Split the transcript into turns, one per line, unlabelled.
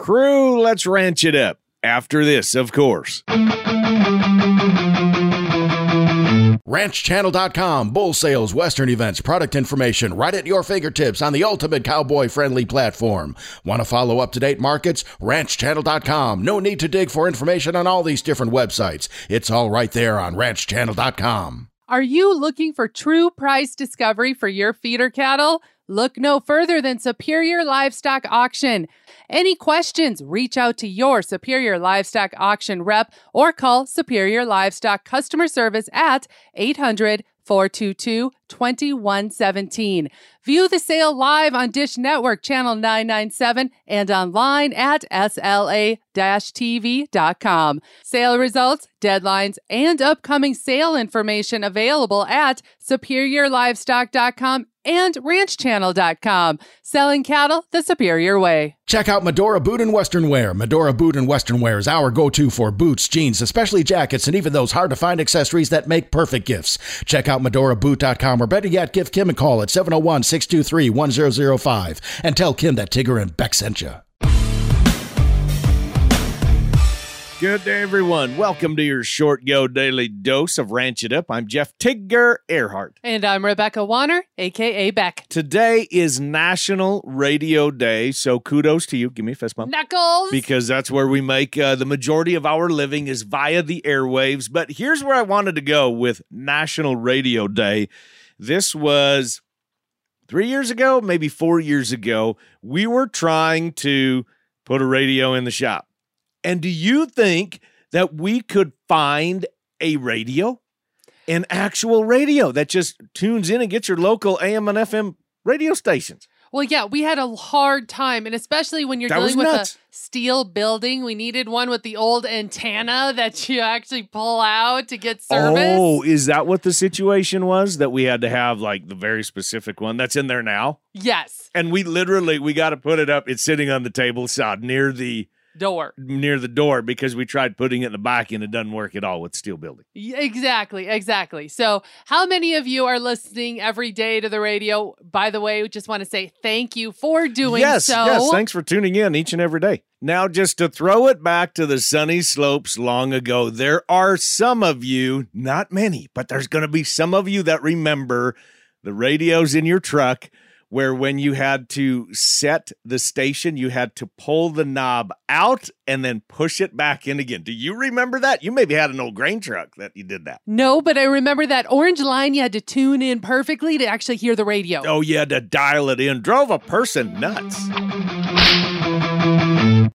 Crew, let's ranch it up. After this, of course.
RanchChannel.com, bull sales, western events, product information right at your fingertips on the ultimate cowboy-friendly platform. Want to follow up-to-date markets? RanchChannel.com. No need to dig for information on all these different websites. It's all right there on RanchChannel.com.
Are you looking for true price discovery for your feeder cattle? Look no further than Superior Livestock Auction. Any questions, reach out to your Superior Livestock Auction rep or call Superior Livestock Customer Service at 800-422-2117. View the sale live on Dish Network Channel 997 and online at sla-tv.com. Sale results, deadlines, and upcoming sale information available at superiorlivestock.com and ranchchannel.com. Selling cattle the superior way.
Check out Medora Boot and Western Wear. Medora Boot and Western Wear is our go-to for boots, jeans, especially jackets, and even those hard-to-find accessories that make perfect gifts. Check out MedoraBoot.com, or better yet, give Kim a call at 701-623-1005 and tell Kim that Tigger and Beck sent you.
Good day, everyone. Welcome to your Short Go Daily Dose of Ranch It Up. I'm Jeff Tigger Earhart.
And I'm Rebecca Warner, a.k.a. Beck.
Today is National Radio Day, so kudos to you. Give me a fist bump.
Knuckles!
Because that's where we make the majority of our living is via the airwaves. But here's where I wanted to go with National Radio Day. This was 3 years ago, maybe 4 years ago. We were trying to put a radio in the shop. And do you think that we could find a radio, an actual radio that just tunes in and gets your local AM and FM radio stations?
Well, yeah, we had a hard time, and especially when you're dealing with a steel building, we needed one with the old antenna that you actually pull out to get service.
Oh, is that what the situation was? That we had to have like the very specific one that's in there now?
Yes.
And we got to put it up. It's sitting on the table side near the door because we tried putting it in the back and it doesn't work at all with steel building.
Exactly. So how many of you are listening every day to the radio? By the way, we just want to say thank you for doing so.
Yes, thanks for tuning in each and every day. Now, just to throw it back to the sunny slopes long ago, there are some of you, not many, but there's going to be some of you that remember the radios in your truck where when you had to set the station, you had to pull the knob out and then push it back in again. Do you remember that? You maybe had an old grain truck that you did that.
No, but I remember that orange line you had to tune in perfectly to actually hear the radio.
Oh, you had to dial it in. Drove a person nuts.